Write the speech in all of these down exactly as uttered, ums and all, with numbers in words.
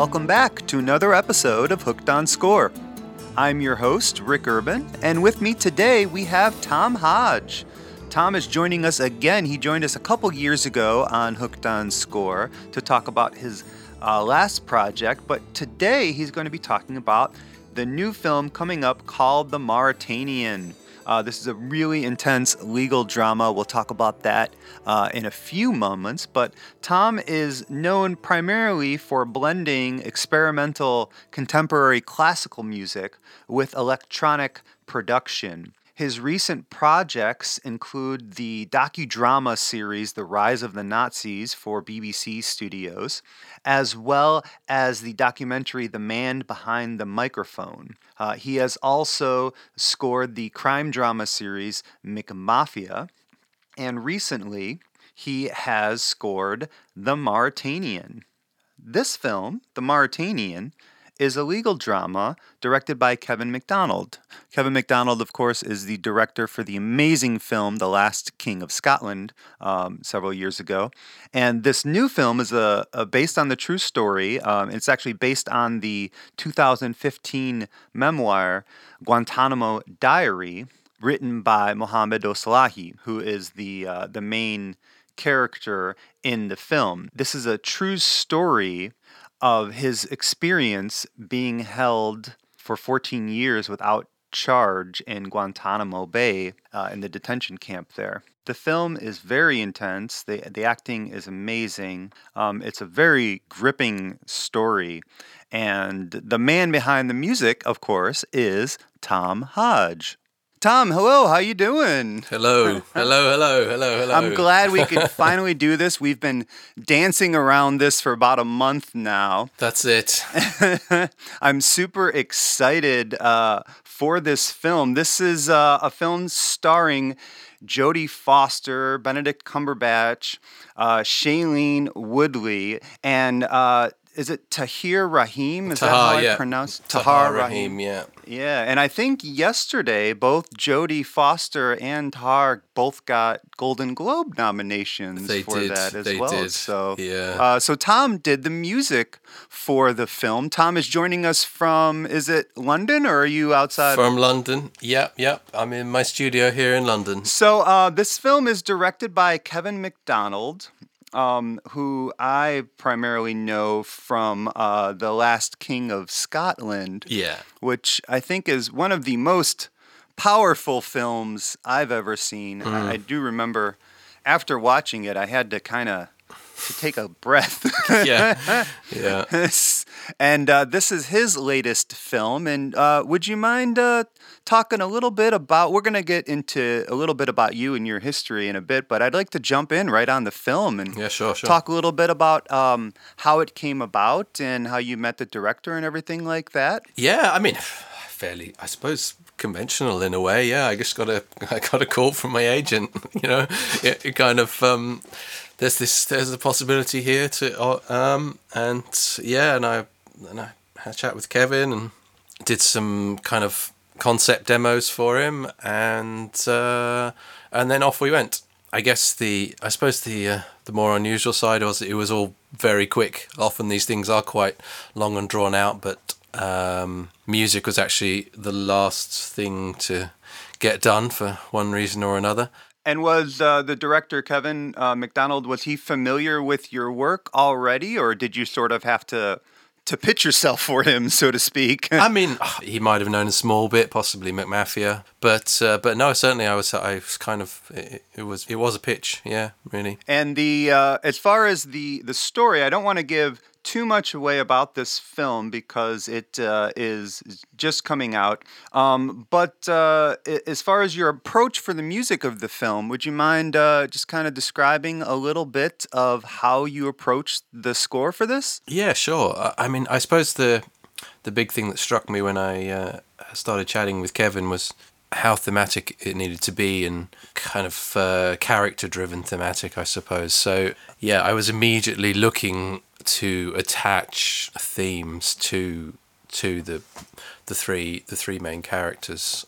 welcome back to another episode of Hooked on Score. I'm your host, Rick Urban, and with me today we have Tom Hodge. Tom is joining us again. He joined us a couple years ago on Hooked on Score to talk about his uh, last project, but today he's going to be talking about the new film coming up called The Mauritanian. Uh, this is a really intense legal drama. We'll talk about that uh, in a few moments. But Tom is known primarily for blending experimental contemporary classical music with electronic production. His recent projects include the docudrama series The Rise of the Nazis for B B C Studios, as well as the documentary The Man Behind the Microphone. Uh, he has also scored the crime drama series McMafia, and recently he has scored The Mauritanian. This film, The Mauritanian, is a legal drama directed by Kevin Macdonald. Kevin Macdonald, of course, is the director for the amazing film The Last King of Scotland um, several years ago. And this new film is a, a based on the true story. Um, it's actually based on the two thousand fifteen memoir Guantanamo Diary, written by Mohamed Oslahi, who is the uh, the main character in the film. This is a true story of his experience being held for fourteen years without charge in Guantanamo Bay uh, in the detention camp there. The film is very intense. The, the acting is amazing. Um, it's a very gripping story. And the man behind the music, of course, is Tom Hodge. Tom, hello, how you doing? Hello, hello, hello, hello, hello. I'm glad we could finally do this. We've been dancing around this for about a month now. That's it. I'm super excited uh, for this film. This is uh, a film starring Jodie Foster, Benedict Cumberbatch, uh, Shailene Woodley, and uh, is it Tahir Rahim? Is Tahar, that how I yeah. pronounce it? Tahar, Tahar Rahim, Rahim, yeah. Yeah, and I think yesterday both Jodie Foster and Tahar both got Golden Globe nominations They for did, that as they well. did, So, yeah. uh, so Tom did the music for the film. Tom is joining us from, is it London or are you outside? From London, yep, yep. I'm in my studio here in London. So uh, this film is directed by Kevin Macdonald, um, who I primarily know from uh, The Last King of Scotland, Yeah. which I think is one of the most powerful films I've ever seen. Mm. I, I do remember after watching it, I had to kind of to take a breath. Yeah, yeah. And uh, this is his latest film. And uh, would you mind uh, talking a little bit about, we're going to get into a little bit about you and your history in a bit, but I'd like to jump in right on the film and Yeah, sure, sure. talk a little bit about um, how it came about and how you met the director and everything like that. Yeah, I mean, fairly, I suppose, conventional in a way. Yeah, I just got a, I got a call from my agent. You know, it, it kind of, um, there's this, there's a possibility here to, uh, um, and yeah, and I, and I had a chat with Kevin and did some kind of concept demos for him, and uh, and then off we went. I guess the, I suppose the uh, the more unusual side was it was all very quick. Often these things are quite long and drawn out, but um, music was actually the last thing to get done for one reason or another. And was uh, the director, Kevin uh, Macdonald, was he familiar with your work already, or did you sort of have to to pitch yourself for him, so to speak? I mean, he might have known a small bit, possibly McMafia, but uh, but no, certainly I was I was kind of it, it was it was a pitch, yeah, really. And the uh, as far as the the story, I don't want to give too much away about this film because it uh, is just coming out. Um, but uh, as far as your approach for the music of the film, would you mind uh, just kind of describing a little bit of how you approached the score for this? Yeah, sure. I, I mean, I suppose the the big thing that struck me when I uh, started chatting with Kevin was how thematic it needed to be and kind of uh, character-driven thematic, I suppose. So, yeah, I was immediately looking to attach themes to to the the three the three main characters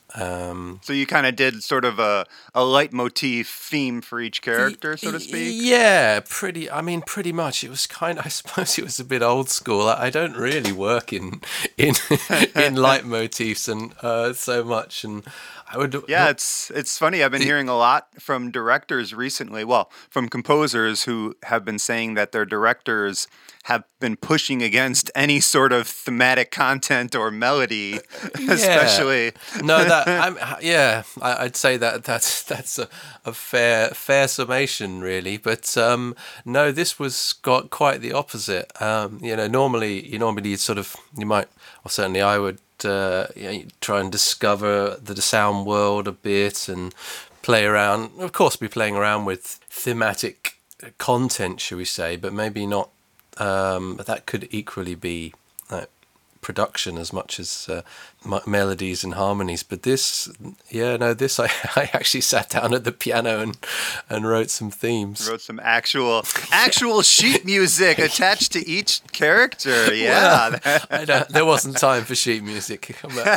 Um, so you kind of did sort of a, a leitmotif theme for each character, so to speak? Yeah, pretty. I mean, pretty much. It was kind of, I suppose it was a bit old school. I, I don't really work in in in leitmotifs and uh, so much. And I would. Yeah, it's it's funny. I've been hearing a lot from directors recently. Well, from composers who have been saying that their directors have been pushing against any sort of thematic content or melody, Yeah. especially. No, that I'm yeah. I, I'd say that that's that's a, a fair fair summation, really. But um, no, this was got quite the opposite. Um, you know, normally you normally sort of you might, or certainly I would uh, you know, try and discover the sound world a bit and play around. Of course, be playing around with thematic content, shall we say, but maybe not. Um, but that could equally be like production as much as uh, m- melodies and harmonies. But this, yeah, no, this I, I actually sat down at the piano and and wrote some themes. Wrote some actual actual sheet music attached to each character. Yeah, Well, I don't, there wasn't time for sheet music.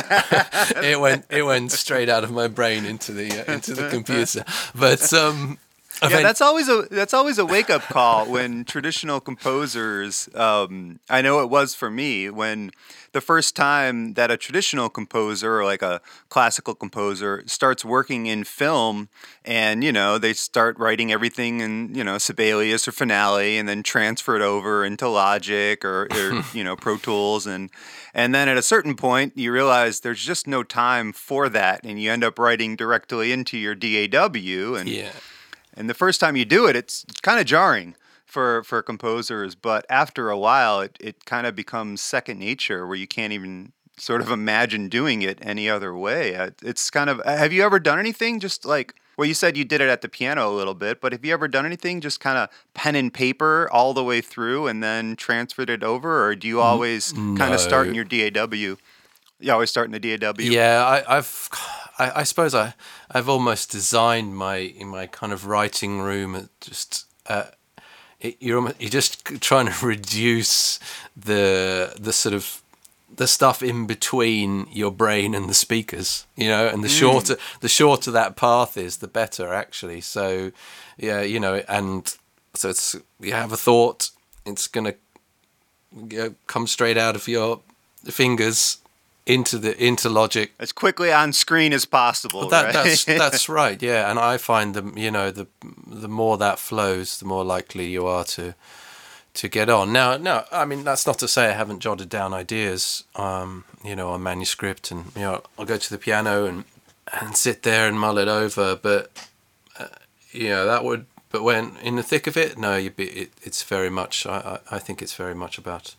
it went it went straight out of my brain into the uh, into the computer. But um, yeah, that's always a that's always a wake up call when traditional composers. Um, I know it was for me when the first time that a traditional composer or like a classical composer starts working in film, and you know they start writing everything in you know Sibelius or Finale, and then transfer it over into Logic or, or you know Pro Tools, and and then at a certain point you realize there's just no time for that, and you end up writing directly into your D A W, and yeah. and the first time you do it, it's kind of jarring for, for composers. But after a while, it, it kind of becomes second nature where you can't even sort of imagine doing it any other way. Uh, It's kind of, have you ever done anything just like, well, you said you did it at the piano a little bit, but have you ever done anything just kind of pen and paper all the way through and then transferred it over? Or do you always no. kind of start in your D A W? You always start in the D A W? Yeah, I, I've, I, I suppose I, I've almost designed my in my kind of writing room at just. Uh, it, you're almost, you're just trying to reduce the the sort of the stuff in between your brain and the speakers, you know, and the mm. shorter the shorter that path is, the better actually. So, yeah, you know, and so it's you have a thought, it's gonna you know, come straight out of your fingers. Into the into Logic as quickly on screen as possible. Well, that, right? That's that's right, yeah. And I find them, you know, the the more that flows, the more likely you are to to get on. Now, no, I mean that's not to say I haven't jotted down ideas, um, you know, on manuscript, and you know, I'll go to the piano and and sit there and mull it over. But uh, you know, that would. But when in the thick of it, no, you be. It, it's very much. I, I I think it's very much about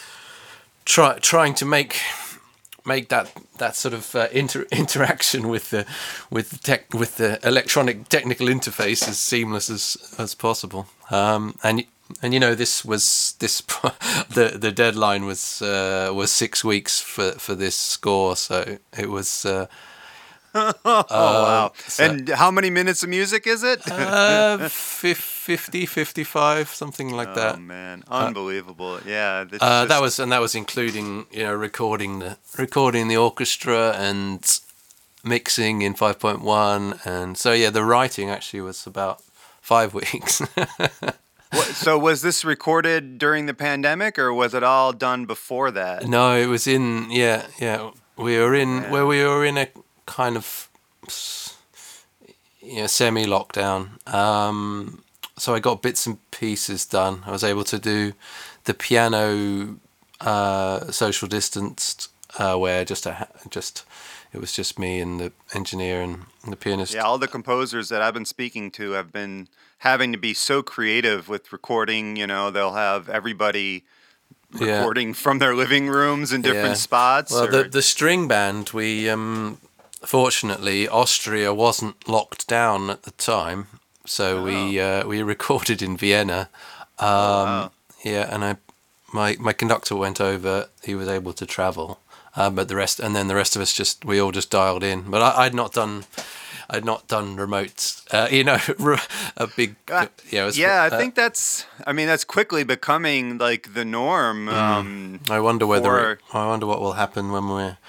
try trying to make. make that that sort of uh, inter- interaction with the with the tech with the electronic technical interface as seamless as as possible. Um, and and you know this was this the the deadline was uh, was six weeks for for this score, so it was. Uh, oh wow! Uh, so, and how many minutes of music is it? uh, fifty, fifty-five, something like oh, that. Oh man, unbelievable! Uh, yeah, uh, just... that was and that was including you know recording the recording the orchestra and mixing in five point one, and so yeah, the writing actually was about five weeks. what, so was this recorded during the pandemic, or was it all done before that? No, it was in yeah yeah we were in oh, where we were in a kind of you know semi lockdown. Um, so I got bits and pieces done. I was able to do the piano uh, social distanced, uh, where just a just it was just me and the engineer and the pianist. Yeah, all the composers that I've been speaking to have been having to be so creative with recording. You know, they'll have everybody recording yeah. from their living rooms in different yeah. spots. Well, or... the the string band we. Um, Fortunately, Austria wasn't locked down at the time, so oh. we uh, we recorded in Vienna. Um, oh, wow. Yeah, and I, my my conductor went over. He was able to travel, uh, but the rest, and then the rest of us just we all just dialed in. But I, I'd not done, I'd not done remote. Uh, you know, a big. Uh, yeah, it was, yeah. I uh, think that's. I mean, that's quickly becoming like the norm. Mm, um, I wonder whether. for... It, I wonder what will happen when we're.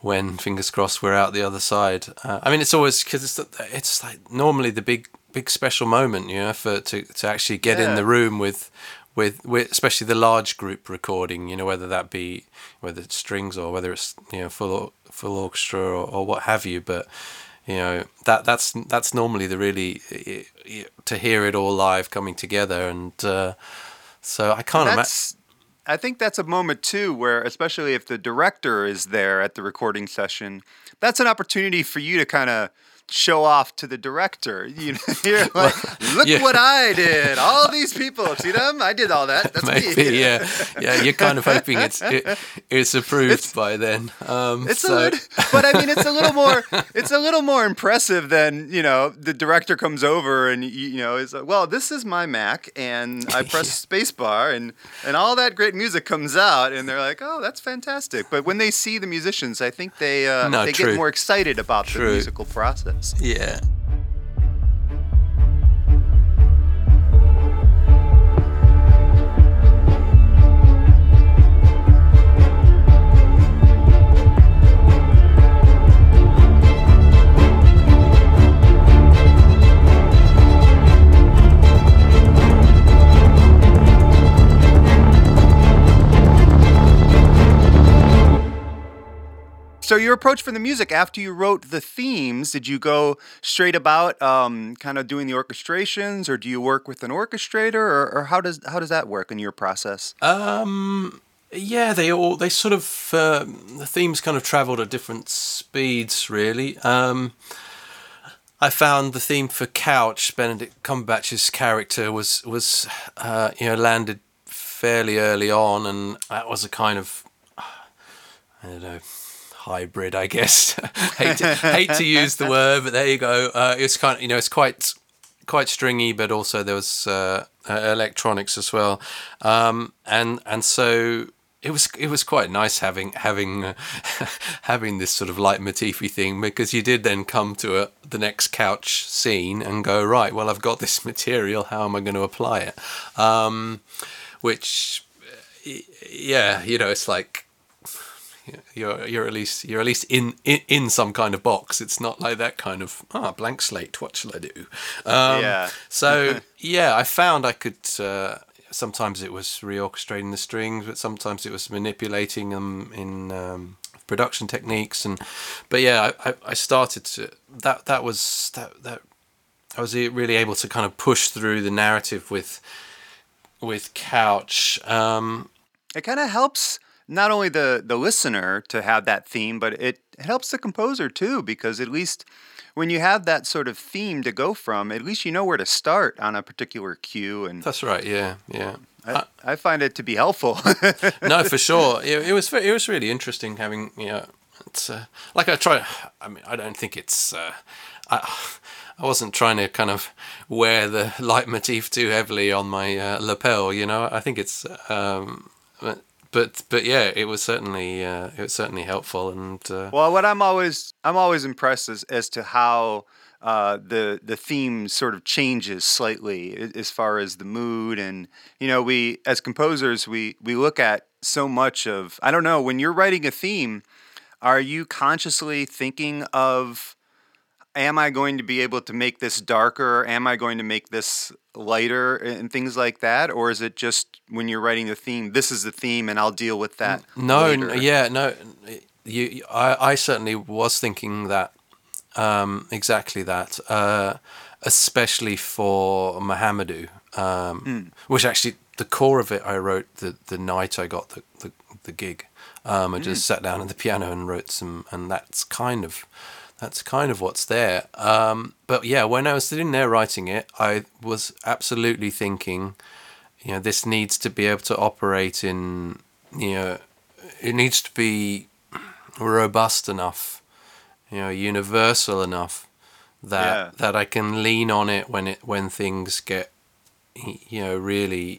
when fingers crossed we're out the other side. Uh, I mean, it's always because it's it's like normally the big big special moment, you know, for to to actually get Yeah. in the room with. With, with especially the large group recording, you know, whether that be whether it's strings or whether it's, you know, full full orchestra or, or what have you, but you know that that's that's normally the really to hear it all live coming together, and uh, so I can't imagine. I think that's a moment too where, especially if the director is there at the recording session, that's an opportunity for you to kind of show off to the director. You know, you're like, look yeah. what I did. All these people, see them? I did all that. That's Maybe, me. yeah, yeah. You're kind of hoping it's it, it's approved It's- by then. Um, It's so. a little, but I mean, it's a little more. It's a little more impressive than, you know, the director comes over and you, you know is like, well, this is my Mac and I press spacebar and and all that great music comes out and they're like, oh, that's fantastic. But when they see the musicians, I think they uh, No, they true. get more excited about True. the musical process. Yeah. So your approach for the music after you wrote the themes, did you go straight about um, kind of doing the orchestrations, or do you work with an orchestrator, or, or how does how does that work in your process? Um. Yeah, they all they sort of uh, the themes kind of travelled at different speeds, really. Um, I found the theme for Couch, Benedict Cumberbatch's character, was was uh, you know landed fairly early on, and that was a kind of I don't know hybrid, I guess. hate to, hate to use the word, but there you go. Uh, it's kind of you know it's quite quite stringy, but also there was uh, uh, electronics as well, um, and and so. It was it was quite nice having having uh, having this sort of leitmotify thing, because you did then come to a, the next Couch scene and go, right, well, I've got this material, how am I going to apply it? Um, which, yeah, you know, it's like you're you're at least you're at least in, in in some kind of box. It's not like that kind of ah blank slate. What shall I do? Um, Yeah. So yeah, I found I could. Uh, Sometimes it was reorchestrating the strings, but sometimes it was manipulating them in um, production techniques. And but yeah, I, I, I started to that that was that that I was really able to kind of push through the narrative with with Couch. Um, It kind of helps not only the the listener to have that theme, but it, it helps the composer too, because at least when you have that sort of theme to go from, at least you know where to start on a particular cue. And that's right. Yeah, yeah. I, I find it to be helpful. No, for sure. It, it was it was really interesting having you know. It's uh, like I try. I mean, I don't think it's. Uh, I I wasn't trying to kind of wear the leitmotif too heavily on my uh, lapel. You know, I think it's. Um, But but yeah, it was certainly uh, it was certainly helpful. And uh, well, what I'm always I'm always impressed as, as to how uh, the the theme sort of changes slightly a- as far as the mood. And you know, we as composers we we look at so much of, I don't know, when you're writing a theme, are you consciously thinking of, am I going to be able to make this darker? Am I going to make this lighter and things like that? Or is it just when you're writing the theme, this is the theme and I'll deal with that no, later? n- yeah, no, you, I, I certainly was thinking that um, exactly that, uh, especially for Mahamadou, um, which actually the core of it I wrote the, the night I got the the, the gig. Um, I just sat down at the piano and wrote some, and that's kind of. That's kind of what's there. Um, but yeah, when I was sitting there writing it, I was absolutely thinking, you know, this needs to be able to operate in, you know, it needs to be robust enough, you know, universal enough that Yeah. that I can lean on it when it when things get, you know, really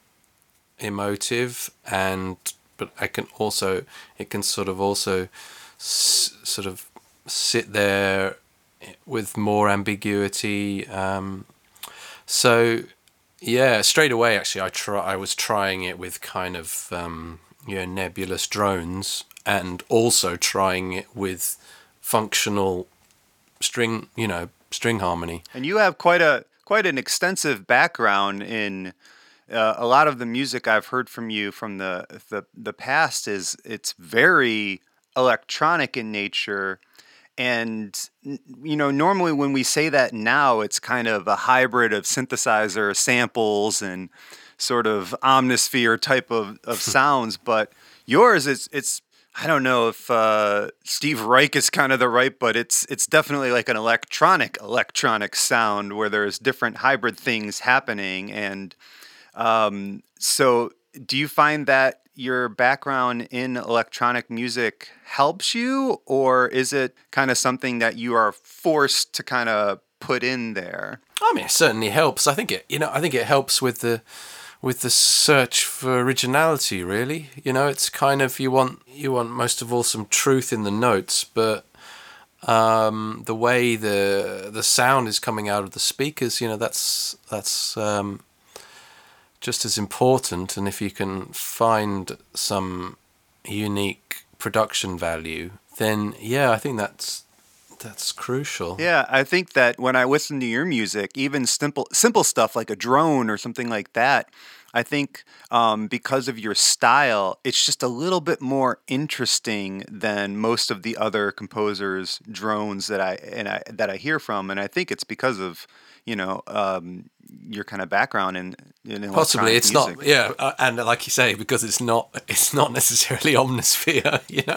emotive, and but I can also it can sort of also s- sort of sit there with more ambiguity. Um, so yeah, straight away actually I try I was trying it with kind of um, you know nebulous drones, and also trying it with functional string, you know, string harmony. And you have quite a quite an extensive background in uh, a lot of the music I've heard from you from the the the past is it's very electronic in nature. And n- you know, normally when we say that now, it's kind of a hybrid of synthesizer samples and sort of omnisphere type of, of sounds. But yours is it's I don't know if uh, Steve Reich is kind of the right, but it's it's definitely like an electronic electronic sound where there's different hybrid things happening. And um, so, do you find that your background in electronic music helps you, or is it kind of something that you are forced to kind of put in there? I mean, it certainly helps. I think it, you know, I think it helps with the with the search for originality. Really, you know, it's kind of you want you want most of all some truth in the notes, but um, the way the the sound is coming out of the speakers, you know, that's that's. Um, just as important, and if you can find some unique production value, then yeah, I think that's that's crucial. Yeah, I think that when I listen to your music, even simple simple stuff like a drone or something like that, I think um, because of your style, it's just a little bit more interesting than most of the other composers' drones that I and I that I hear from, and I think it's because of you know um, your kind of background in, in electronic Possibly it's music. not, yeah, uh, and like you say, because it's not, it's not necessarily omnisphere, you know.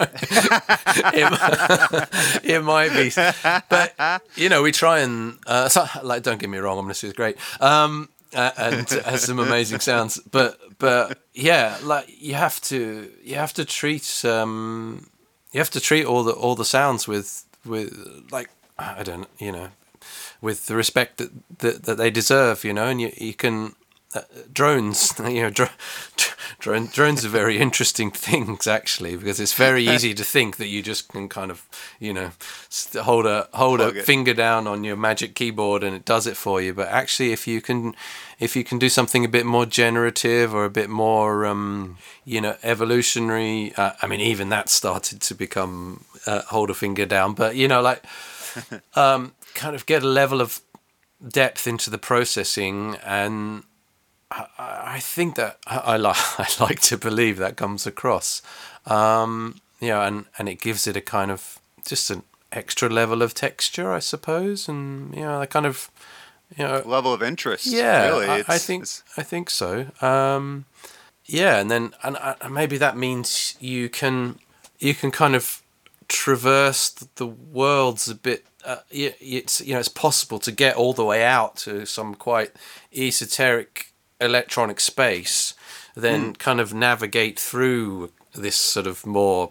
it, it might be, but you know, we try and uh, so, like, don't get me wrong, omnisphere is great, um, uh, and has some amazing sounds, but but yeah, like you have to you have to treat um, you have to treat all the all the sounds with with like I don't you know. with the respect that, that, that they deserve, you know, and you you can uh, drones, you know, dr- drone, drones are very interesting things actually, because it's very easy to think that you just can kind of, you know, st- hold a hold Plug a it. finger down on your magic keyboard and it does it for you. But actually, if you can, if you can do something a bit more generative or a bit more, um, you know, evolutionary. Uh, I mean, even that started to become uh, hold a finger down, but you know, like. Um, kind of get a level of depth into the processing, and I, I think that I, I like I like to believe that comes across, um, you know, and, and it gives it a kind of just an extra level of texture, I suppose, and you know, that kind of you know Level of interest. yeah, really. I, It's, I think it's, I think so. Um, yeah, and then and, and maybe that means you can you can kind of traverse the worlds a bit. Uh, it's you know it's possible to get all the way out to some quite esoteric electronic space, then mm. kind of navigate through this sort of more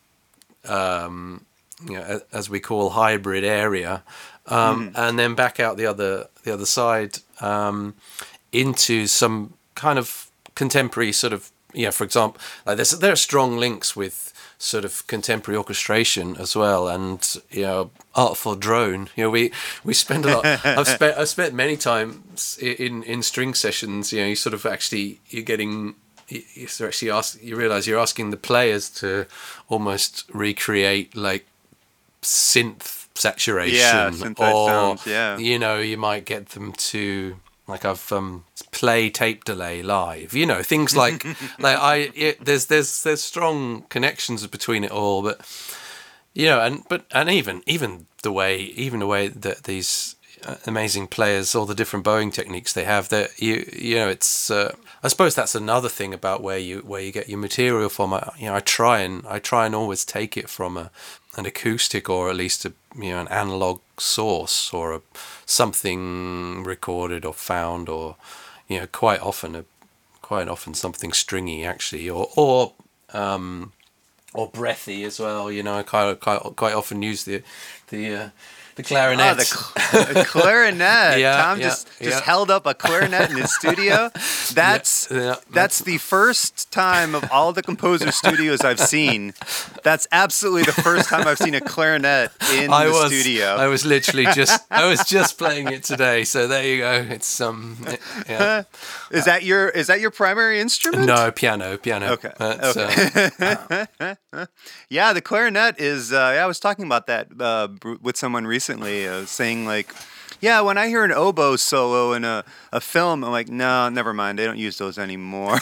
um, you know as we call hybrid area, um, mm. and then back out the other the other side um, into some kind of contemporary sort of yeah. For example, like there's there are strong links with sort of contemporary orchestration as well, and you know, Artful Drone. You know, we we spend a lot. I've spent I've spent many times in in string sessions. You know, you sort of actually you're getting you actually ask you realize you're asking the players to almost recreate like synth saturation, yeah, synth or sounds, yeah. you know, you might get them to. Like I've um, play tape delay live, you know, things like like I it, there's there's there's strong connections between it all, but you know, and but and even even the way even the way that these amazing players, all the different bowing techniques they have, that you you know, it's uh, I suppose that's another thing about where you where you get your material from. I, you know, I try and I try and always take it from a an acoustic or at least a you know an analog source or a something recorded or found, or you know quite often a quite often something stringy actually, or or um or breathy as well. You know, I quite quite quite often use the the uh, the clarinet. Oh, the, cl- the clarinet. Yeah, Tom yeah, just, just yeah. held up a clarinet in his studio. That's Yeah, yeah, that's the first time of all the composer studios I've seen. That's absolutely the first time I've seen a clarinet in I the was, studio. I was literally just, I was just playing it today. So there you go. It's um, it- yeah. Is that your is that your primary instrument? No, piano, piano. Okay. That's, okay. uh, Yeah, the clarinet is. Uh, yeah, I was talking about that uh, br- with someone recently, uh, saying like, yeah, when I hear an oboe solo in a, a film, I'm like, no, never mind. They don't use those anymore.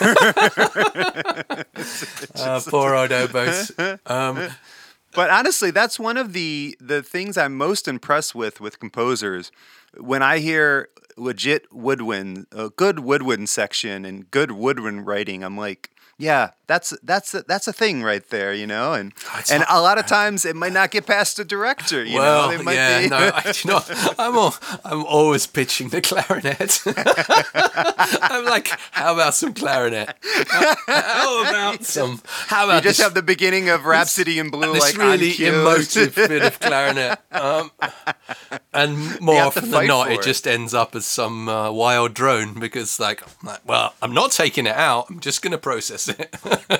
uh, poor old oboes. Um, But honestly, that's one of the the things I'm most impressed with with composers. When I hear legit woodwind, a good woodwind section and good woodwind writing, I'm like, yeah, that's that's a, that's a thing right there, you know. And It's and not- a lot of times it might not get past the director, you well, know. They might yeah, be. no, I, you know, I'm all, I'm always pitching the clarinet. I'm like, how about some clarinet? How about some? How about You just this, have the beginning of Rhapsody in Blue, this like really on cue. emotive bit of clarinet? Um, and more have to often than fight not, for it it. just ends up as some uh, wild drone because, like, I'm like, well, I'm not taking it out. I'm just going to process it.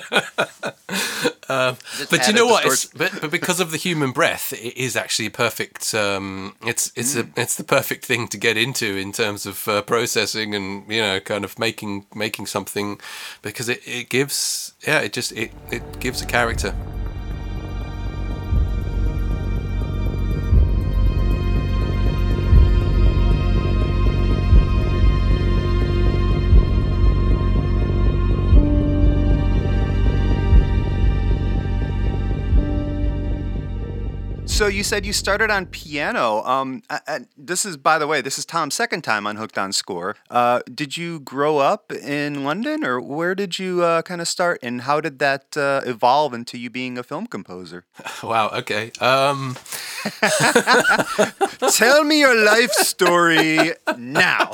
Um, but add you a know what? distortion. It's, but, but because of the human breath, it is actually perfect. Um, it's it's a it's the perfect thing to get into in terms of uh, processing and you know kind of making making something because it, it gives yeah it just it, it gives a character. So you said you started on piano. Um, I, I, this is, by the way, this is Tom's second time on Hooked on Score. Uh, did you grow up in London, or where did you uh, kind of start, and how did that uh, evolve into you being a film composer? Wow. Okay. Um, Tell me your life story now.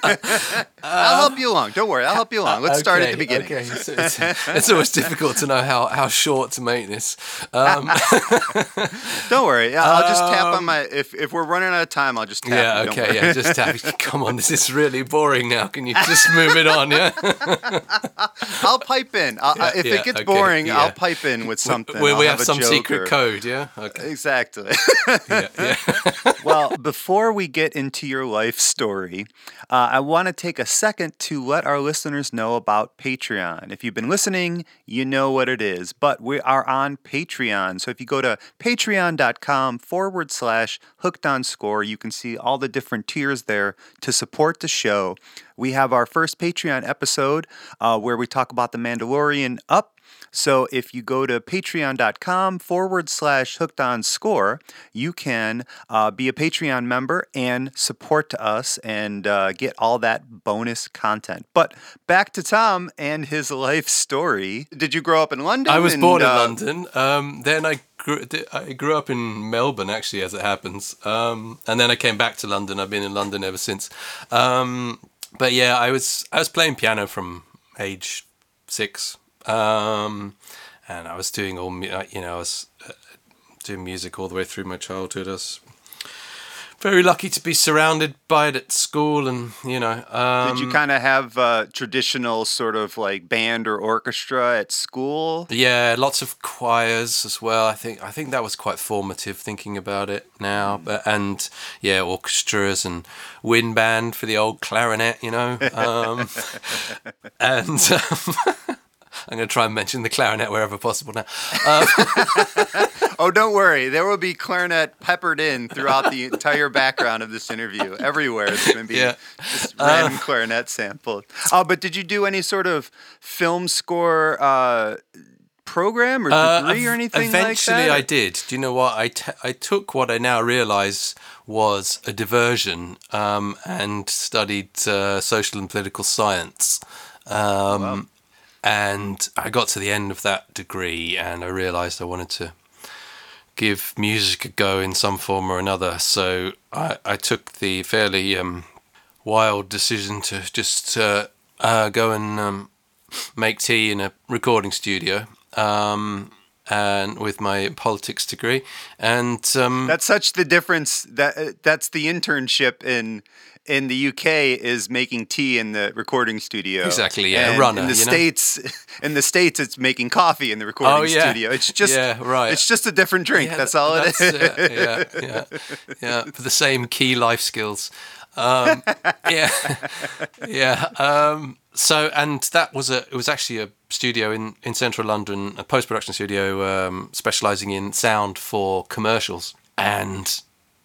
I'll help you along. Don't worry, I'll help you along. Let's start at okay, the beginning. Okay. So it's, it's always difficult to know how, how short to make this. Um, Don't worry, yeah, I'll just tap on my. If if we're running out of time, I'll just tap. Yeah, you, don't okay, worry. yeah, just tap. Come on, this is really boring now. Can you just move it on, yeah? I'll pipe in. I'll, Yeah, if yeah, it gets okay, boring, yeah. I'll pipe in with something. We, I'll we have, have a some joke secret or- code, yeah? Okay. Exactly. Yeah, yeah. Well, before we get into your life story, uh, I want to take a second to let our listeners know about Patreon. If you've been listening, you know what it is, but we are on Patreon. So if you go to patreon.com forward slash hooked on score, you can see all the different tiers there to support the show. We have our first Patreon episode uh, where we talk about The Mandalorian up. So if you go to patreon.com forward slash hooked on score, you can uh, be a Patreon member and support us and uh, get all that bonus content. But back to Tom and his life story. Did you grow up in London? I was And, born in uh, London. Um, then I grew, I grew up in Melbourne, actually, as it happens. Um, and then I came back to London. I've been in London ever since. Um, but yeah, I was I was playing piano from age six. Um, and I was doing all, mu- uh, you know, I was uh, doing music all the way through my childhood. I was very lucky to be surrounded by it at school, and you know. Um, Did you kind of have uh, traditional sort of like band or orchestra at school? Yeah, lots of choirs as well. I think I think that was quite formative thinking about it now. But and yeah, orchestras and wind band for the old clarinet, you know. Um, and um, I'm going to try and mention the clarinet wherever possible now. Um, Oh, don't worry. There will be clarinet peppered in throughout the entire background of this interview. Everywhere there's going to be Yeah. just random clarinet sampled. Oh, but did you do any sort of film score uh, program or degree Uh, or anything eventually like that? I did. Do you know what? I, t- I took what I now realise was a diversion um, and studied uh, social and political science. Um, Wow. And I got to the end of that degree and I realised I wanted to give music a go in some form or another. So I, I took the fairly um, wild decision to just uh, uh, go and um, make tea in a recording studio. Um, and with my politics degree, and um, that's such the difference. That uh, that's the internship in in the U K is making tea in the recording studio. Exactly, yeah, and a runner. In the you states, know? in the states, it's making coffee in the recording oh, yeah. studio. It's just, yeah, right. It's just a different drink. Yeah, that's all that's, it is. Uh, yeah, yeah, yeah. For the same key life skills. Um, yeah, yeah. Um, so, and that was a. It was actually a studio in, in central London, a post production studio um, specialising in sound for commercials. And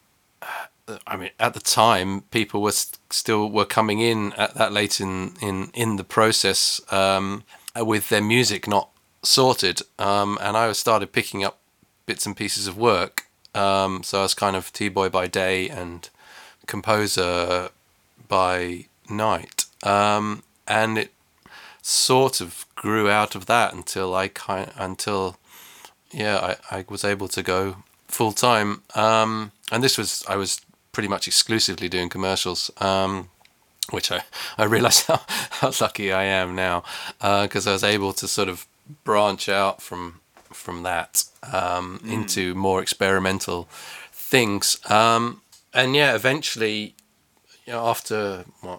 uh, I mean, at the time, people were st- still were coming in at that late in in in the process um, with their music not sorted, um, and I started picking up bits and pieces of work. Um, so I was kind of T-boy by day and composer by night, um, and it sort of grew out of that until I kind until yeah I, I was able to go full time, um, and this was I was pretty much exclusively doing commercials, um, which I I realise how, how lucky I am now, because uh, I was able to sort of branch out from from that um, mm. into more experimental things. Um, And yeah, eventually, you know, after what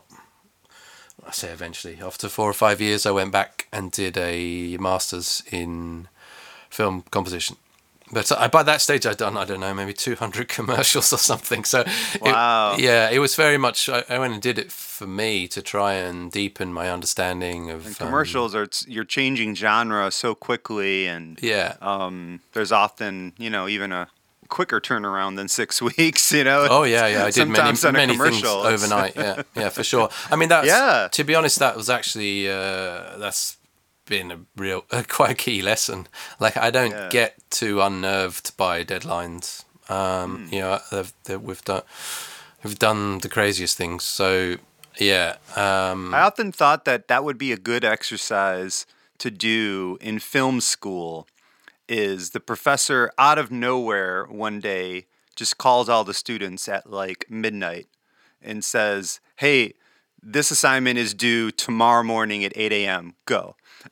I say, eventually after four or five years, I went back and did a master's in film composition. But I, by that stage, I'd done I don't know maybe two hundred commercials or something. So wow, it, yeah, it was very much. I, I went and did it for me to try and deepen my understanding of and commercials. Um, are you're changing genre so quickly, and yeah, um, there's often you know even a quicker turnaround than six weeks, you know. Oh yeah, yeah. I did many, many things overnight. Yeah, yeah, for sure. I mean, that's yeah. To be honest, that was actually uh, that's been a real uh, quite a key lesson. Like, I don't yeah. get too unnerved by deadlines. Um, mm. You know, they've, they've, we've done we've done the craziest things. So yeah. Um, I often thought that that would be a good exercise to do in film school. Is the professor out of nowhere one day just calls all the students at like midnight and says, hey, this assignment is due tomorrow morning at eight a.m. Go.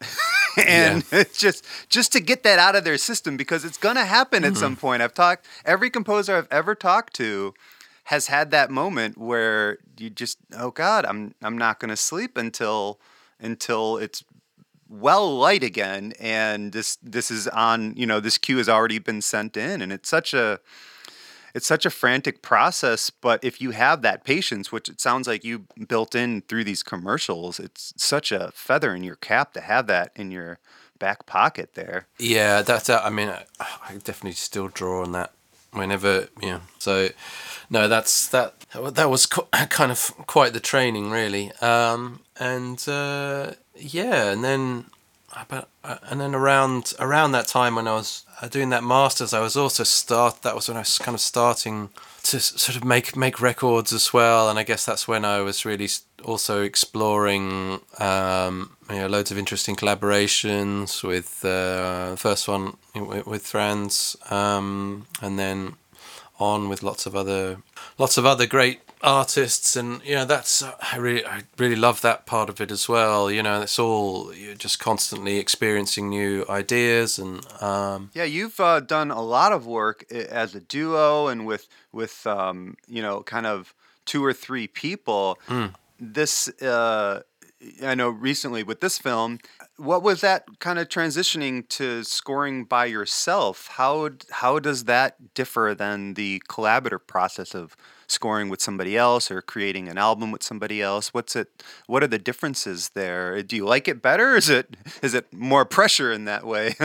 and yeah. it's just just to get that out of their system, because it's going to happen mm-hmm. at some point. I've talked, every composer I've ever talked to has had that moment where you just, oh God, I'm I'm not going to sleep until until it's well light again, and this this is on, you know, this cue has already been sent in, and it's such a it's such a frantic process. But if you have that patience, which it sounds like you built in through these commercials, it's such a feather in your cap to have that in your back pocket there. Yeah, that's uh, I mean, I definitely still draw on that whenever, you know. So no, that's that that was kind of quite the training, really. Um, and uh, yeah, and then but and then around around that time when I was doing that masters, I was also start. That was when I was kind of starting to sort of make make records as well, and I guess that's when I was really also exploring, um, you know, loads of interesting collaborations with uh, the first one with, with Franz, um, and then on with lots of other lots of other great artists, and you know, that's I really I really love that part of it as well. You know, it's all, you're just constantly experiencing new ideas, and um, yeah, you've uh, done a lot of work as a duo and with with um, you know, kind of two or three people. Mm. This uh, I know recently with this film. What was that kind of transitioning to scoring by yourself? How how does that differ than the collaborative process of scoring with somebody else or creating an album with somebody else? What's it? What are the differences there? Do you like it better? Or is it is it more pressure in that way?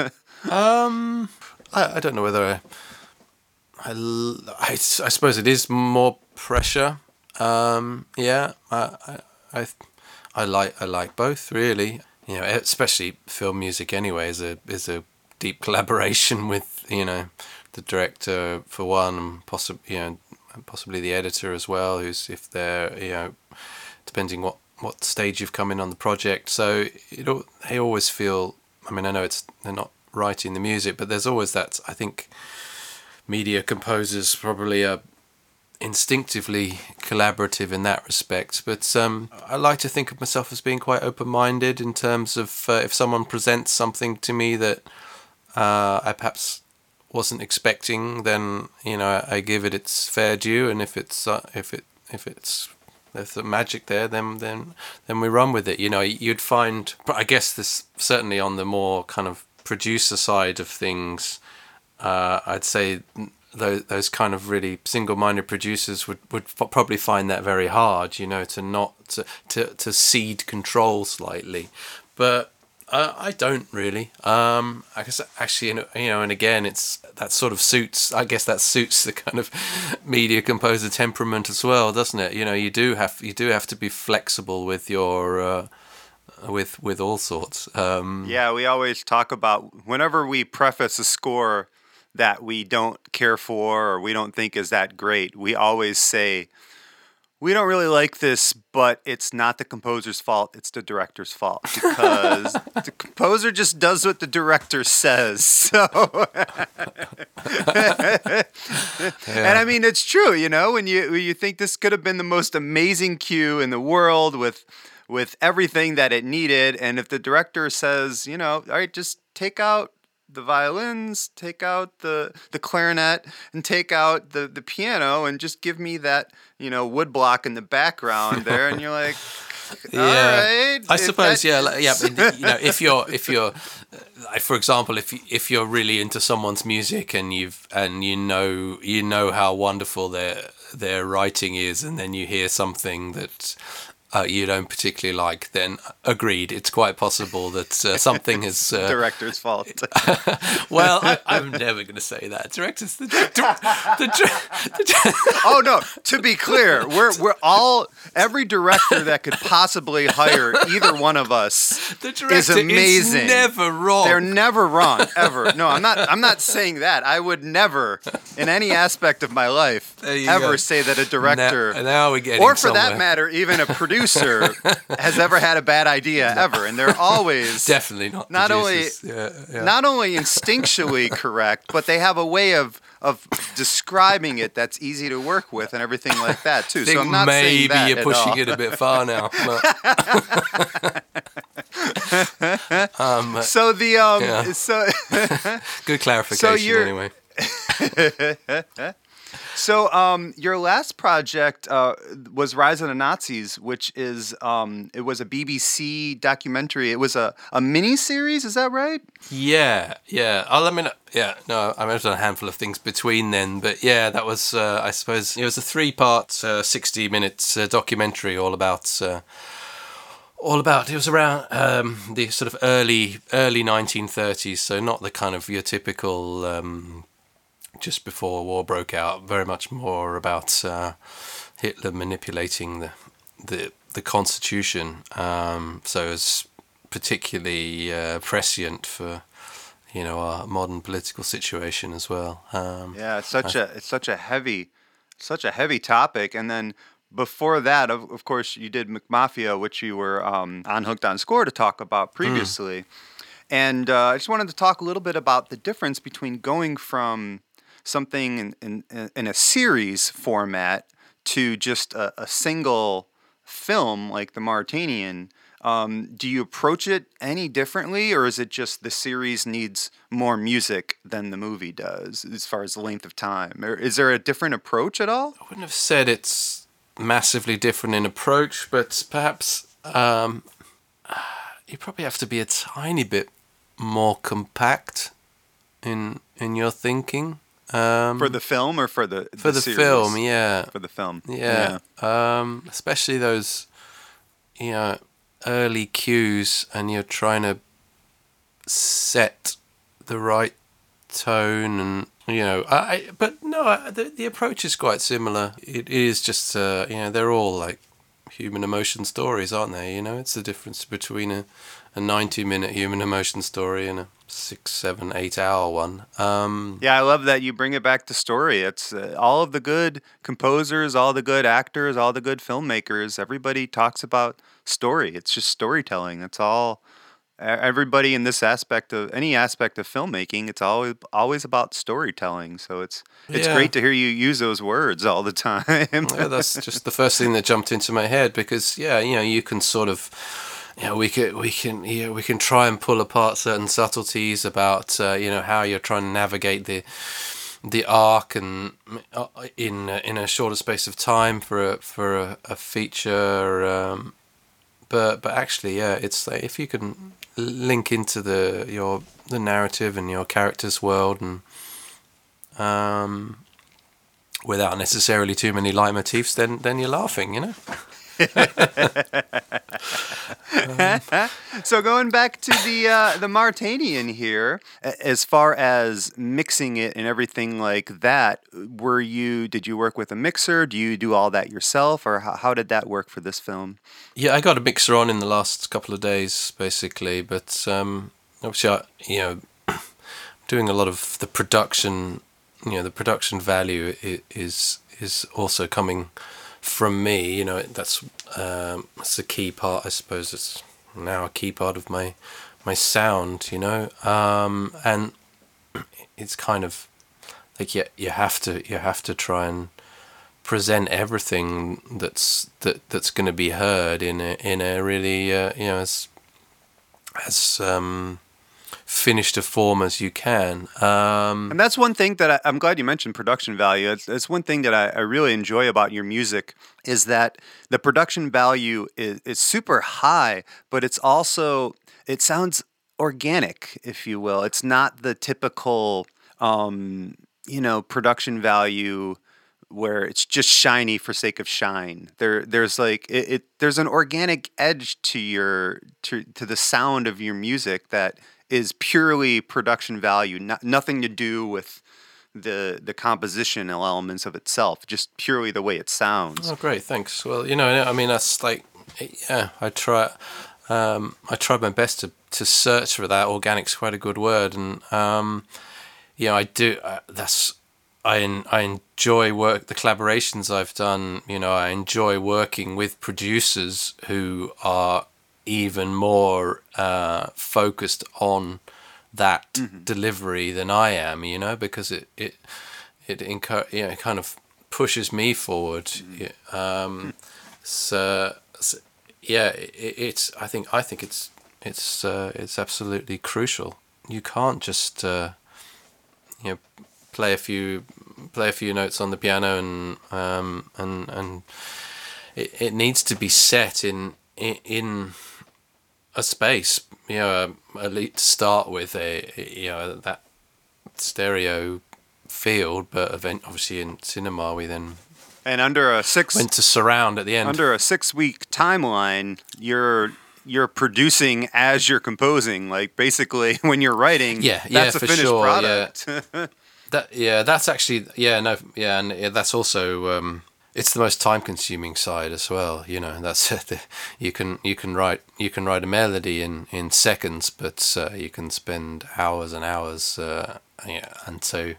um, I, I don't know whether I, I, I, I suppose it is more pressure. Um, yeah, I, I I I like I like both, really. You know, especially film music anyway is a is a deep collaboration with, you know, the director for one, and possibly, you know, possibly the editor as well, who's, if they're, you know, depending what, what stage you've come in on the project. So it they always feel, I mean, I know it's they're not writing the music, but there's always that, I think media composers probably are instinctively collaborative in that respect, but um, I like to think of myself as being quite open-minded in terms of uh, if someone presents something to me that uh, I perhaps wasn't expecting, then you know I give it its fair due, and if it's uh, if it if it's there's the magic there, then then then we run with it. You know, you'd find, but I guess this certainly on the more kind of producer side of things, uh, I'd say those those kind of really single-minded producers would would f- probably find that very hard. You know, to not to to, to cede control slightly, but. Uh, I don't really. Um, I guess actually, you know, and again, it's that sort of suits. I guess that suits the kind of media composer temperament as well, doesn't it? You know, you do have you do have to be flexible with your uh, with with all sorts. Um, yeah, we always talk about whenever we preface a score that we don't care for or we don't think is that great. We always say, we don't really like this, but it's not the composer's fault, it's the director's fault. Because the composer just does what the director says. So yeah. And I mean, it's true, you know, when you when you think this could have been the most amazing cue in the world with with everything that it needed, and if the director says, you know, all right, just take out the violins, take out the the clarinet, and take out the, the piano, and just give me that, you know, wood block in the background there, and you're like, all yeah. right. I suppose, yeah, like, yeah. But, you know, if you're if you're, uh, for example, if you, if you're really into someone's music and you've and you know you know how wonderful their their writing is, and then you hear something that. Uh, you don't particularly like, then agreed. It's quite possible that uh, something is uh, director's fault. Well, I, I'm never going to say that. Director's the director. The, the, the, oh no! To be clear, we're we're all every director that could possibly hire either one of us the director is amazing. Is never wrong. They're never wrong ever. No, I'm not. I'm not saying that. I would never, in any aspect of my life, ever go. say that a director, now, now we're getting or for somewhere. that matter, even a producer. Producer has ever had a bad idea ever, and they're always definitely not not producers. only yeah, yeah. not only instinctually correct, but they have a way of of describing it that's easy to work with and everything like that too. I think so I'm not maybe saying that you're at pushing all. it a bit far now. But, um, so the um yeah. so good clarification so you're, anyway. So, um, your last project uh, was Rise of the Nazis, which is um, it was a B B C documentary. It was a, a mini series. Is that right? Yeah, yeah. I'll, I mean, yeah. No, I mean, I've done a handful of things between then, but yeah, that was. Uh, I suppose it was a three-part, uh, sixty minutes uh, documentary all about. Uh, all about. It was around um, the sort of early early nineteen thirties, so not the kind of your typical. Um, just before war broke out, very much more about uh, Hitler manipulating the the, the constitution. Um, so it's particularly uh, prescient for you know our modern political situation as well. Um, Yeah, it's such I, a it's such a heavy, such a heavy topic. And then before that, of of course, you did McMafia, which you were um, on Hooked on Score to talk about previously. Mm. And uh, I just wanted to talk a little bit about the difference between going from something in, in, in a series format to just a, a single film like The Mauritanian. Um, do you approach it any differently, or is it just the series needs more music than the movie does as far as the length of time? Or is there a different approach at all? I wouldn't have said it's massively different in approach, but perhaps um, you probably have to be a tiny bit more compact in in your thinking. Um, for the film or for the, the for the series? film, yeah. For the film, yeah. yeah. Um, especially those, you know, early cues, and you're trying to set the right tone, and you know, I. But no, I, the the approach is quite similar. It is just, uh, you know, they're all like human emotion stories, aren't they? You know, it's the difference between a a ninety minute human emotion story and a six, seven, eight hour one. Um, yeah, I love that you bring it back to story. It's uh, all of the good composers, all the good actors, all the good filmmakers. Everybody talks about story. It's just storytelling. That's all. Everybody in this aspect of any aspect of filmmaking, it's always always about storytelling. So it's it's yeah. great to hear you use those words all the time. Yeah, that's just the first thing that jumped into my head because yeah, you know, you can sort of. yeah, we can we can yeah we can try and pull apart certain subtleties about uh, you know how you're trying to navigate the the arc and uh, in in a shorter space of time for a for a, a feature. Um, but but actually, yeah, it's like if you can link into the your the narrative and your character's world and um, without necessarily too many leitmotifs, then then you're laughing, you know. So going back to the uh, the Martanian here, as far as mixing it and everything like that, were you did you work with a mixer? Do you do all that yourself, or how, how did that work for this film? Yeah, I got a mixer on in the last couple of days, basically, but um, obviously, I, you know, doing a lot of the production, you know, the production value is is also coming from me. You know, that's um, that's a key part. I suppose it's now a key part of my my sound. You know, um, and it's kind of like you you have to you have to try and present everything that's that that's going to be heard in a in a really uh, you know as as um, finished a form as you can. Um, And that's one thing that I, I'm glad you mentioned production value. It's, it's one thing that I, I really enjoy about your music is that the production value is, is super high, but it's also, it sounds organic, if you will. It's not the typical, um, you know, production value where it's just shiny for sake of shine. There, there's like it, it. There's an organic edge to your to to the sound of your music that is purely production value, not, nothing to do with the the composition elements of itself, just purely the way it sounds. oh, great, thanks. Well, you know, I mean, that's like, yeah, I try, um, I tried my best to to search for that. Organic's quite a good word, and um, you know, I do. Uh, that's I en- I enjoy work the collaborations I've done. You know, I enjoy working with producers who are even more uh, focused on that mm-hmm. delivery than I am. You know, because it it it encu- you know, it kind of pushes me forward. Mm-hmm. Um, so, so yeah, it, it's I think I think it's it's uh, it's absolutely crucial. You can't just uh, you know play a few play a few notes on the piano and um, and and it, it needs to be set in in, in a space, you know, at least to start with a you know that stereo field, but event obviously in cinema we then and under a six went to surround at the end. Under a six week timeline, you're you're producing as you're composing. Like basically, when you're writing, yeah, that's yeah, a for finished sure, product. Yeah. That yeah, that's actually yeah no yeah, and yeah, that's also um, it's the most time consuming side as well. You know, that's the, you can you can write you can write a melody in, in seconds, but uh, you can spend hours and hours. Uh, yeah, and so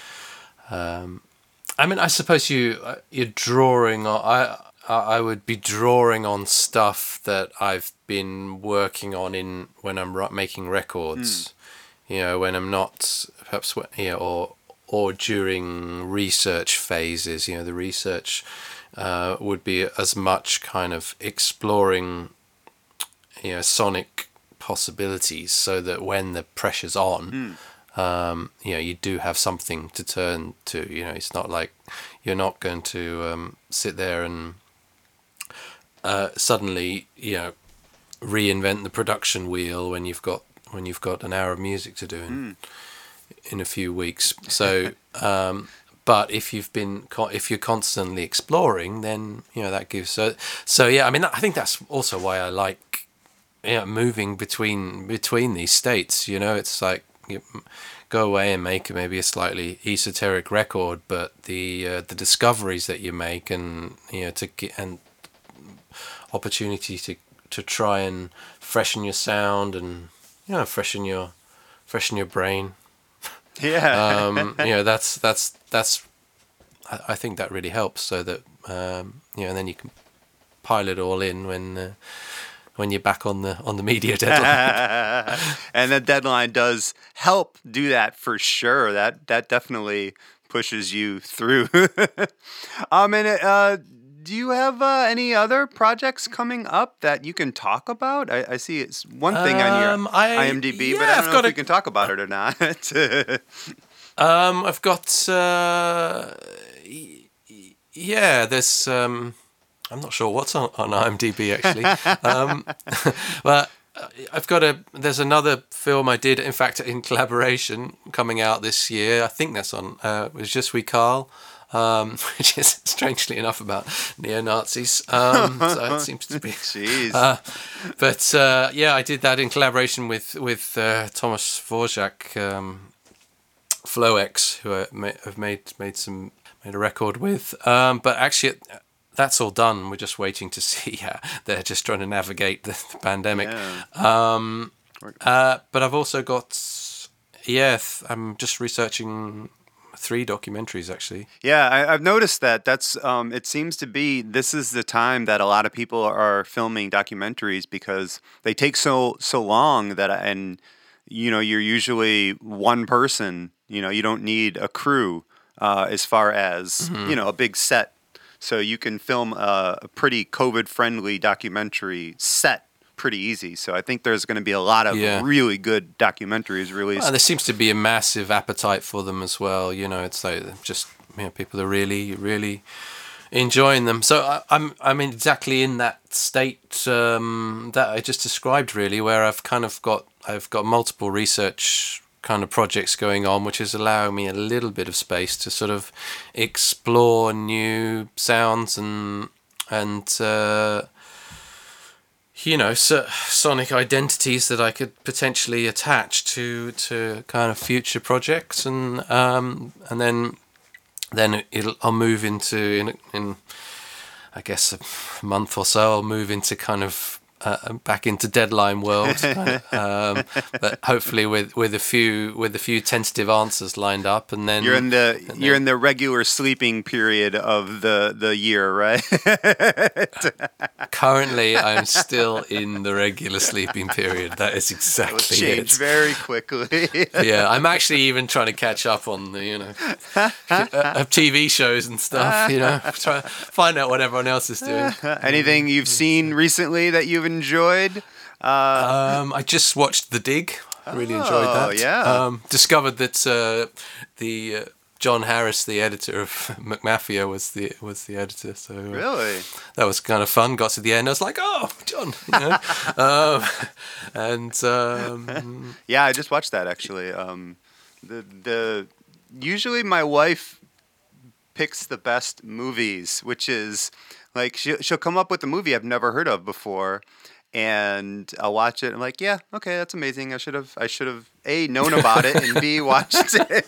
um, I mean, I suppose you you're drawing on. I I would be drawing on stuff that I've been working on in when I'm making records. Mm. You know, when I'm not perhaps you know, or or during research phases. You know, the research uh, would be as much kind of exploring, you know, sonic possibilities, so that when the pressure's on. Mm. Um, you know, you do have something to turn to. You know, it's not like you're not going to um, sit there and uh, suddenly, you know, reinvent the production wheel when you've got when you've got an hour of music to do in mm. in a few weeks. So, um, but if you've been if you're constantly exploring, then you know that gives so so yeah. I mean, I think that's also why I like yeah moving between between these states. You know, it's like. You go away and make maybe a slightly esoteric record, but the uh, the discoveries that you make and you know to get and opportunity to to try and freshen your sound and you know freshen your freshen your brain. Yeah. um, you know that's that's that's I, I think that really helps, so that um, you know and then you can pile it all in when. Uh, when you're back on the on the media deadline. And the deadline does help do that for sure. That that definitely pushes you through. um, and uh, do you have uh, any other projects coming up that you can talk about? I, I see it's one thing on your Um, I- IMDb, yeah, but I don't I've know got if a- you can talk about it or not. Um, I've got uh, y- y- yeah. There's um, I'm not sure what's on, on IMDb actually. um, but I've got a. There's another film I did, in fact, in collaboration, coming out this year. I think that's on. Uh, it was Je suis Carl, um, which is strangely enough about neo Nazis. Um, so it seems to be. Jeez. Uh, but uh, yeah, I did that in collaboration with with uh, Thomas Dvorak, um, Floex, who I ma- have made made some made a record with. Um, but actually, it, that's all done. We're just waiting to see how they're just trying to navigate the, the pandemic. Yeah. Um, uh, but I've also got, yeah, th- I'm just researching three documentaries actually. Yeah, I, I've noticed that. That's um, it seems to be this is the time that a lot of people are filming documentaries because they take so so long that and you know you're usually one person. You know you don't need a crew uh, as far as Mm-hmm. you know a big set, so you can film a, a pretty COVID friendly documentary set pretty easy. So I think there's going to be a lot of Yeah. really good documentaries released. Well, there seems to be a massive appetite for them as well. You know, it's like just you know, people are really, really enjoying them. So I, I'm, I'm exactly in that state um, that I just described, really, where I've kind of got, I've got multiple research kind of projects going on, which is allowing me a little bit of space to sort of explore new sounds and and. Uh, you know, so, sonic identities that I could potentially attach to to kind of future projects, and um, and then then it'll I'll move into in in I guess a month or so I'll move into kind of uh, back into Deadline world, um, but hopefully with, with a few with a few tentative answers lined up, and then You're in the and you're then- in the regular sleeping period of the, the year, right? Currently, I'm still in the regular sleeping period. That is exactly Change it. very quickly. Yeah, I'm actually even trying to catch up on the, you know, uh, T V shows and stuff, you know, try to find out what everyone else is doing. Anything you've seen recently that you've enjoyed? Um, I just watched The Dig. I really enjoyed Oh, that. yeah. Um, discovered that uh, the uh, John Harris, the editor of McMafia, was the was the editor. So uh, Really? that was kind of fun. Got to the end, I was like, "Oh, John!" You know? um, and um, Yeah, I just watched that actually. Um, the the usually my wife picks the best movies, which is like she she'll come up with a movie I've never heard of before, and I'll watch it. I'm like, yeah, okay, that's amazing. I should have I should have A, known about it, and B, watched it.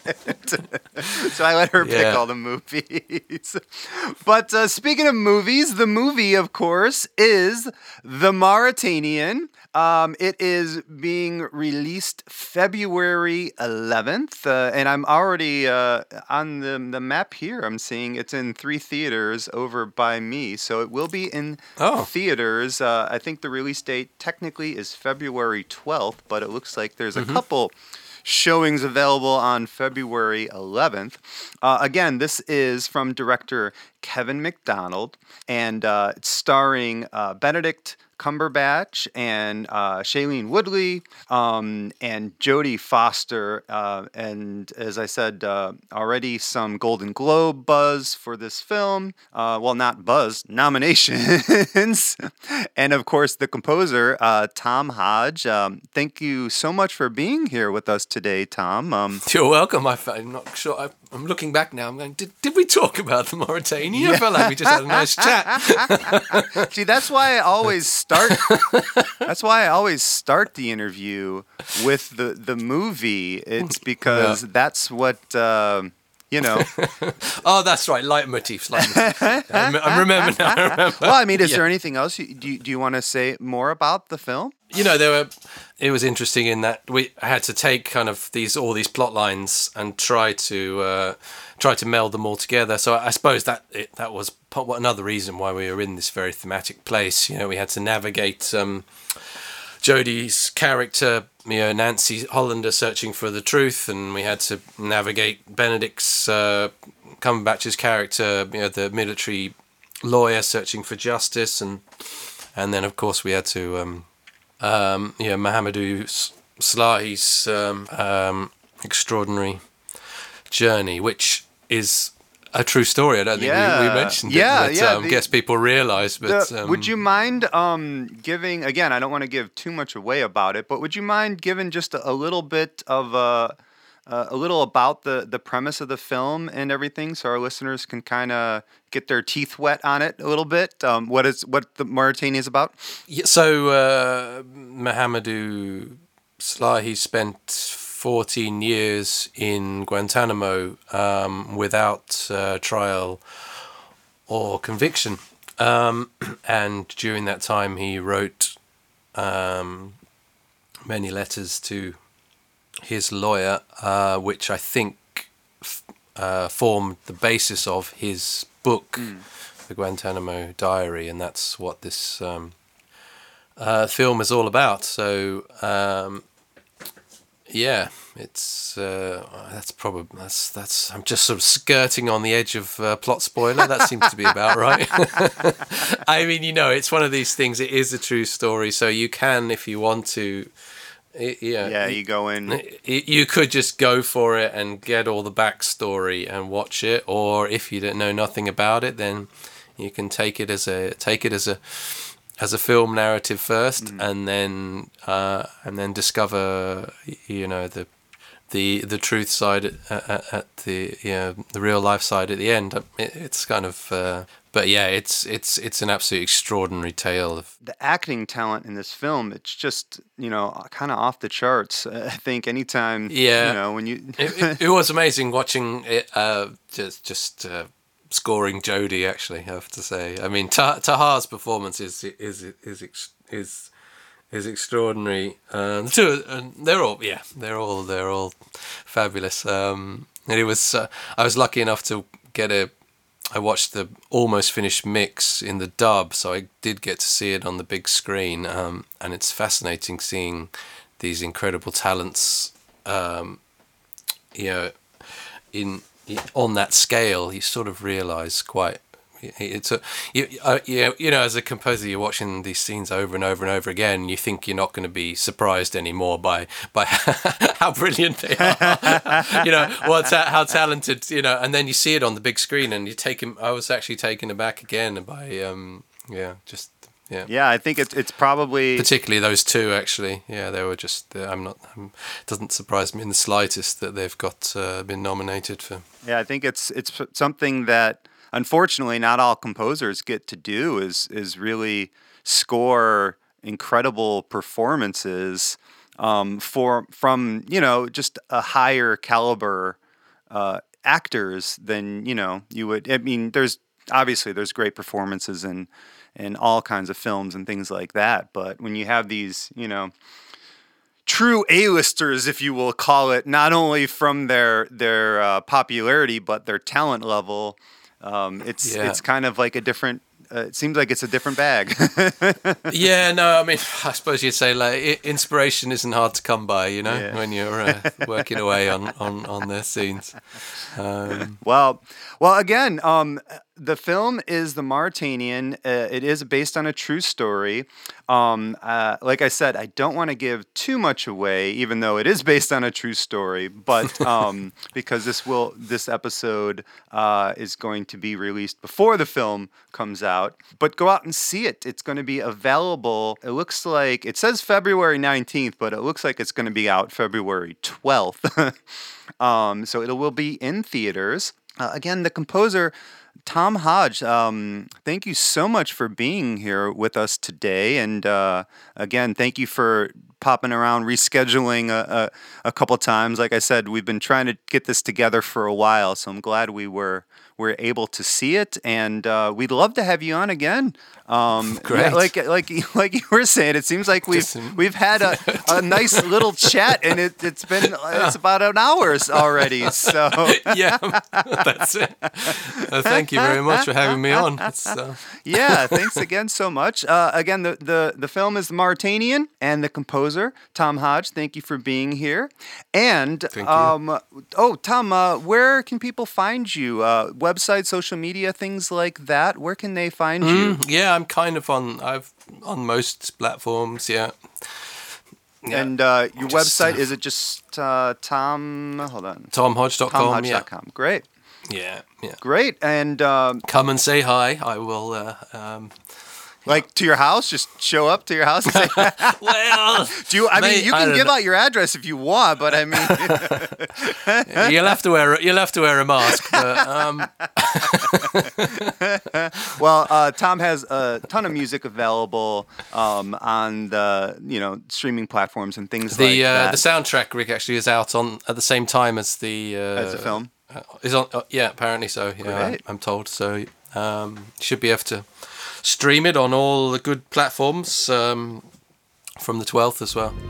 So I let her pick Yeah. all the movies. But uh, speaking of movies, the movie, of course, is The Mauritanian. Um, it is being released February eleventh, uh, and I'm already uh, on the, the map here. I'm seeing it's in three theaters over by me, so it will be in Oh. theaters. Uh, I think the release date technically is February twelfth, but it looks like there's a couple showings available on February eleventh. Uh, again, this is from director Kevin McDonald, and uh, it's starring uh, Benedict Cumberbatch and uh, Shailene Woodley um, and Jodie Foster. Uh, and as I said, uh, already some Golden Globe buzz for this film. Uh, well, not buzz, nominations. And of course, the composer, uh, Tom Hodge. Um, thank you so much for being here with us today, Tom. Um, you're welcome. I, I'm not sure. I, I'm looking back now. I'm going. Did, did we talk about the Mauritania? I felt like we just had a nice chat. See, that's why I always start. That's why I always start the interview with the the movie. It's because Yeah. that's what um, you know. Oh, that's right. Leitmotifs. Leitmotifs. I'm, I'm remember now. I remember. Well, I mean, is Yeah. there anything else? You, do you, do you want to say more about the film? You know, there were. It was interesting in that we had to take kind of these all these plot lines and try to uh, try to meld them all together. So I suppose that it, that was po- another reason why we were in this very thematic place. You know, we had to navigate um, Jodie's character, you know, Nancy Hollander searching for the truth, and we had to navigate Benedict's uh, Cumberbatch's character, you know, the military lawyer searching for justice, and and then of course we had to um, um, yeah Mahamadou Slahi's um, um, extraordinary journey, which is a true story. I don't think yeah. we, we mentioned yeah, it, but yeah, um, the, guess people realise. But the, um, would you mind um, giving, again, I don't want to give too much away about it, but would you mind giving just a, a little bit of uh, uh, a little about the, the premise of the film and everything, so our listeners can kind of get their teeth wet on it a little bit? Um, what is what the Mauritania is about? Yeah, so uh, Mahamadou Slahi spent fourteen years in Guantanamo um, without uh, trial or conviction. Um, and during that time, he wrote um, many letters to his lawyer, uh, which I think f- uh, formed the basis of his book, mm. The Guantanamo Diary, and that's what this um, uh, film is all about. So, um, yeah, it's uh, that's probably that's that's. I'm just sort of skirting on the edge of uh, plot spoiler. That seems to be about right. I mean, you know, it's one of these things. It is a true story, so you can, if you want to. It, yeah, yeah, you go in. It, you could just go for it and get all the backstory and watch it, or if you don't know nothing about it, then you can take it as a take it as a as a film narrative first, mm. and then uh, and then discover, you know, the the the truth side at, at, at the you know the real life side at the end. It, it's kind of. Uh, But yeah, it's it's it's an absolutely extraordinary tale of the acting talent in this film. It's just, you know, kind of off the charts. I think anytime, yeah, you know, when you it, it, it was amazing watching it. Uh, just just uh, scoring Jodie. Actually, I have to say. I mean, Ta- Tahar's performance is is is is is, is extraordinary. Um, the two, and they're all yeah, they're all they're all fabulous. Um, and it was uh, I was lucky enough to get a. I watched the almost finished mix in the dub, so I did get to see it on the big screen, um, and it's fascinating seeing these incredible talents, um, you know, in, in on that scale. You sort of realise quite. It's a you, uh, you know you know as a composer, you're watching these scenes over and over and over again, and you think you're not going to be surprised anymore by by how brilliant they are, you know, well, ta- how talented, you know, and then you see it on the big screen, and you take him. I was actually taken aback again by um yeah just yeah yeah I think it's it's probably particularly those two actually yeah they were just uh, I'm not I'm, it doesn't surprise me in the slightest that they've got uh, been nominated for. Yeah, I think it's it's something that. Unfortunately, not all composers get to do is is really score incredible performances um, for from you know just a higher caliber uh, actors than you know you would. I mean, there's obviously there's great performances in in all kinds of films and things like that, but when you have these you know. True A-listers, if you will call it, not only from their their uh, popularity but their talent level. Um, it's yeah. it's kind of like a different. Uh, it seems like it's a different bag. yeah, no, I mean, I suppose you'd say like inspiration isn't hard to come by, you know, yeah. when you're uh, working away on, on, on their scenes. Um, well, well, again, um, the film is The Mauritanian. Uh, it is based on a true story. Um, uh, like I said, I don't want to give too much away, even though it is based on a true story. But um, because this will, this episode uh, is going to be released before the film comes out. But go out and see it. It's going to be available. It looks like it says February nineteenth, but it looks like it's going to be out February twelfth. um, so it will be in theaters. Uh, again, the composer. Tom Hodge, um, thank you so much for being here with us today. And uh, again, thank you for popping around, rescheduling a, a, a couple times. Like I said, we've been trying to get this together for a while, so I'm glad we were were able to see it. And uh, we'd love to have you on again. Um, Great. Yeah, like like like you were saying, it seems like we've we've had a, a nice little chat, and it, it's been it's about an hour already. So yeah, that's it. Uh, thank you very much for having me on. It's, uh... yeah, thanks again so much. Uh, again, the, the the film is The Mauritanian, and the composer Tom Hodge. Thank you for being here. And thank um, you. oh, Tom, uh, where can people find you? Uh, website, social media, things like that, where can they find you? Mm, yeah, I'm kind of on. I've on most platforms. Yeah. Yeah. And uh, your just, website, uh, is it just uh, Tom, hold on. tom hodge dot com. tom hodge dot com. Yeah. Great. Yeah, yeah. Great. And um, come and say hi. I will. Uh, um, like to your house, just show up to your house. And say, well, do you? I mate, mean, you can give know. out your address if you want, but I mean, you'll have to wear you'll have to wear a mask. But, um... well, uh, Tom has a ton of music available um, on the you know streaming platforms and things the, like uh, that. The soundtrack, Rick, actually is out on at the same time as the uh, as the film. Uh, is on. Uh, yeah, apparently so. Yeah, Great. I'm told. So um, you should be able to stream it on all the good platforms um, from the twelfth as well.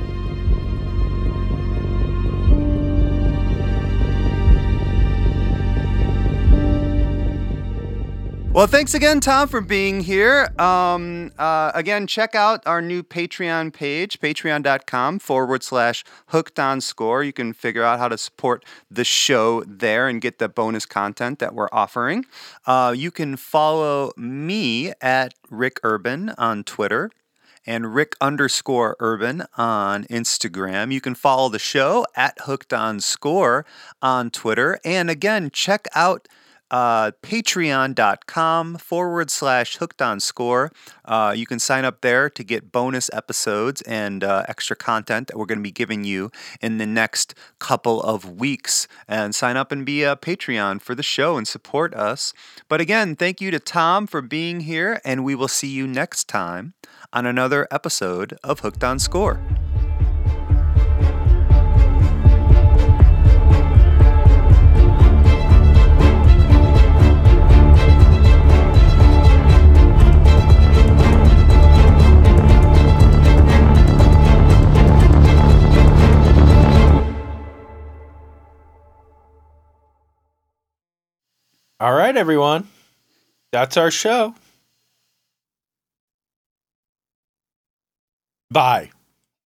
Well, thanks again, Tom, for being here. Um, uh, again, check out our new Patreon page, patreon.com forward slash hooked on score. You can figure out how to support the show there and get the bonus content that we're offering. Uh, you can follow me at Rick Urban on Twitter and Rick underscore Urban on Instagram. You can follow the show at Hooked on Score on Twitter. And again, check out Uh, patreon.com forward slash hooked on score. Uh, you can sign up there to get bonus episodes and uh, extra content that we're going to be giving you in the next couple of weeks. And sign up and be a Patreon for the show and support us. But again, thank you to Tom for being here, and we will see you next time on another episode of Hooked on Score. All right, everyone. That's our show. Bye.